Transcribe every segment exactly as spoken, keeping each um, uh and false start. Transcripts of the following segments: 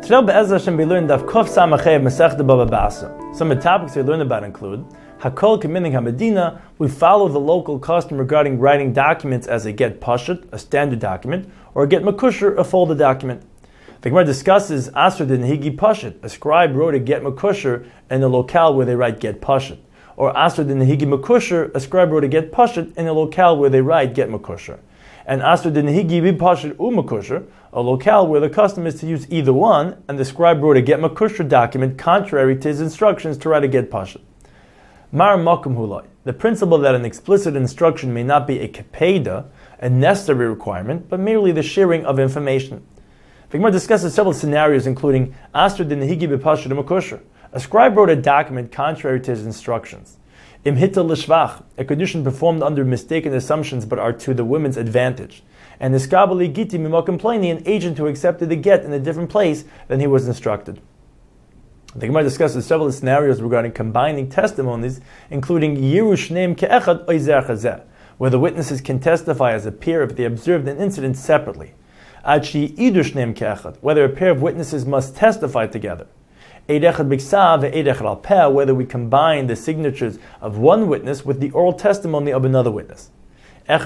Today, Be'ez Hashem, we learned Daf Kof Samachev Masechta Baba Basra. Some of the topics we learned about include Hakol K'minig HaMedina. We follow the local custom regarding writing documents as a get pashut, a standard document, or a get makusher, a folded document. The Gemara discusses Asr din Higi Pashut. A scribe wrote a get makusher in the locale where they write get pashut. Or Asr din Higi Makusher, a scribe wrote a get pashut in a locale where they write get makusher. And Asr din Higi bi pashut u makusher, a locale where the custom is to use either one, and the scribe wrote a get makusher document contrary to his instructions to write a get pashut. Mar makum hulai. The principle that an explicit instruction may not be a kepeda, a necessary requirement, but merely the sharing of information. The Gemara discusses several scenarios, including Asr din Higi bi pashut u makusher. A scribe wrote a document contrary to his instructions. Im hitta l'shvach, a condition performed under mistaken assumptions but are to the women's advantage. And niskabali giti mimokim pleni, an agent who accepted the get in a different place than he was instructed. The Gemara discusses several scenarios regarding combining testimonies, including yiru shneim ke'echad oizer chazeh, where the witnesses can testify as a pair if they observed an incident separately. Ad she'idu shneim ke'echad, whether a pair of witnesses must testify together. Whether we combine the signatures of one witness with the oral testimony of another witness. Whether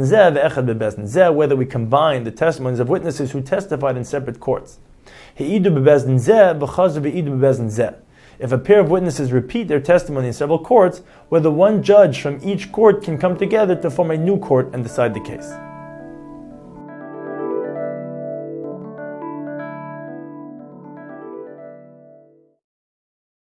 we combine the testimonies of witnesses who testified in separate courts. If a pair of witnesses repeat their testimony in several courts, whether one judge from each court can come together to form a new court and decide the case.